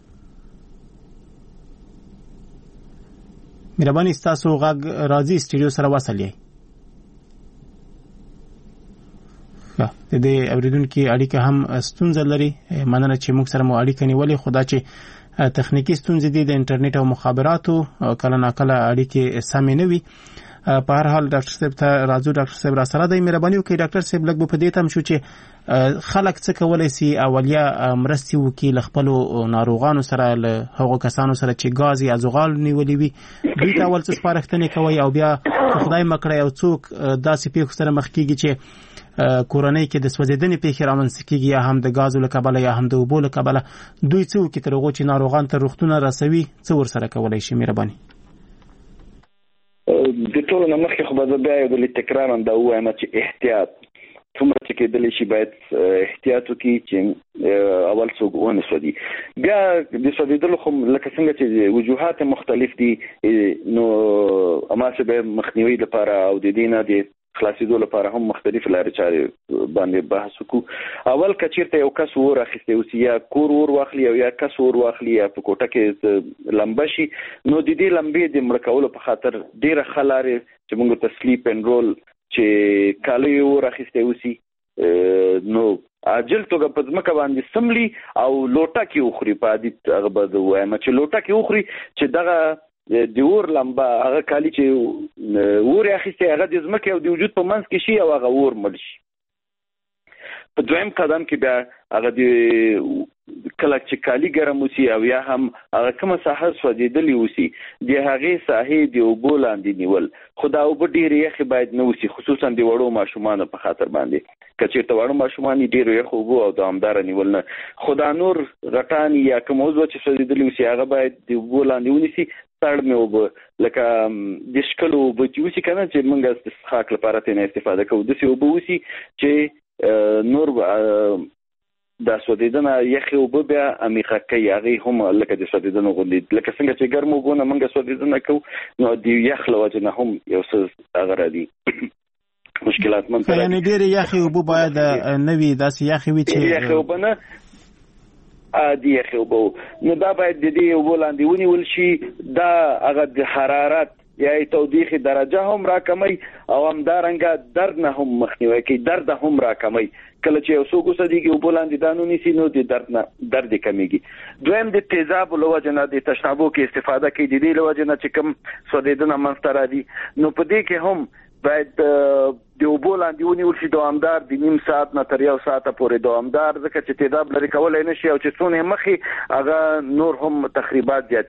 مهرباني تاسو غږ راځي سټډیو سره وصلې. د دې اوریدونکو اړیکه هم ستونزه لري. مننه چې موږ سره مو اړیکه نیولې. خدا چې تخنیکی ستونزې دي د انټرنیټ او مخابراتو کله ناکله اړیکې سمې نه وي. په هر حال ډاکټر صاحب ته راځو. ډاکټر صاحب را سره د مهرباني وکړئ ډاکټر صاحب لږ په دې تم شو چې خلک څه کولای شي اولیا مرستي وکړي ل خپل ناروغانو سره له هغو کسانو سره چې غاز یا زغال نیولې وي دوی ته اول څه سپارښتنې کوي او بیا خدای مکړه یو څوک داسې پیښو سره مخ کیږي چې کورنۍ کې د سوځیدنې پیښې رامنځته کیږي یا هم د غازو له کبله یا هم د اوبو له کبله دوی څه وکړي تر هغو چې ناروغان ته روغتونه رسوي څه ورسره کولی شي؟ مهرباني. د ټولو نه مخکې خو به زه بیا یو ځل تکرارا دا ووایم چې احتیاط څومره چې کېدلی شي باید احتیاط وکړي چې اول څوک ونه سودي. بیا د سودېدلو خو لکه څنګه چې وجوهات مختلف دي نو هماسې به مخنیوي لپاره او د دې نه د خلاصېدو لپاره هم مختلف لارې چارې باندې بحث وکړو. اول که چېرته یو کس اور اخیستی اوسي یا کور اور واخلي او یا کس اور واخلي یا په کوټه کې لمبه شي نو د دې لمبې د مړه کولو په خاطر ډېره ښه لارې چې موږ ته سلیپ اینډ رول چې کالی اور اخیستی اوسي نو عاجل توګه په ځمکه باندې سملي او لوټه کې وخوري. په عادي هغه به زه ووایم چې لوټه کې وخوري چې دغه د اور لمبه هغه کالی چې اور اخیستی هغه د ځمکې او د وجود په منځ کې شي او هغه اور مړ شي. په دویم قدم کې بیا هغه د کله چې کالی ګرم وسی او یا هم هغه کومه ساحه سوځېدلې وسی د هغې ساحې د اوبو لاندې نیول. خو دا اوبه ډېرې یخې باید نه وسی خصوصا د وړو ماشومانو په خاطر باندې. که چېرته واړه ماشومان یې ډېرو یخو اوبو او دوامداره نیول نه. خو دا نور غټان یا کوم عضو چې سوځېدلې وسی هغه باید د اوبو لاندې ونیسي. سړمې اوبه لکه د شکلو اوبه چې وسي که نه چې موږ د څښاک لپاره ترې نه استفاده کوو داسې اوبه وسي چې نور دا سوځېدنه یخې اوبه بیا عمیقه کوي. هغې هم لکه د سوځېدنو غوندې لکه څنګه چې ګرم اوبو نه موږ سوځېدنه کوو نو د یخ له وجې نه هم یو څه هغه راځي مشکلات من پیدا. یعنې ډېرې یخې اوبه باید نه وي داسې یخې وي چې یخې اوبه نه عادي یخې اوبه نو دا باید د دې اوبو لاندې ونیول شي. دا هغه د حرارت یا تودوخې درجه هم راکموي او همدارنګه درد نه هم مخنیوی کوي. درد هم راکموي. کله چې یو څوک وسدېږي اوبو لاندې دا ونیسي نو د درد نه درد یې کمیږي. دویم د تیزابو له وجې نه د تشنابو کې استفاده کوي. د دې له وجې نه چې کوم سوځېدنه منځته راځي نو په دې کې هم باید د اوبو لاندې ونیول شي دوامدار د نیم ساعت نه تر یو ساعته پورې دوامدار ځکه چې تیزاب لرې کولی نه شي او چې څونه یې مخې هغه نور هم تخریبات زیات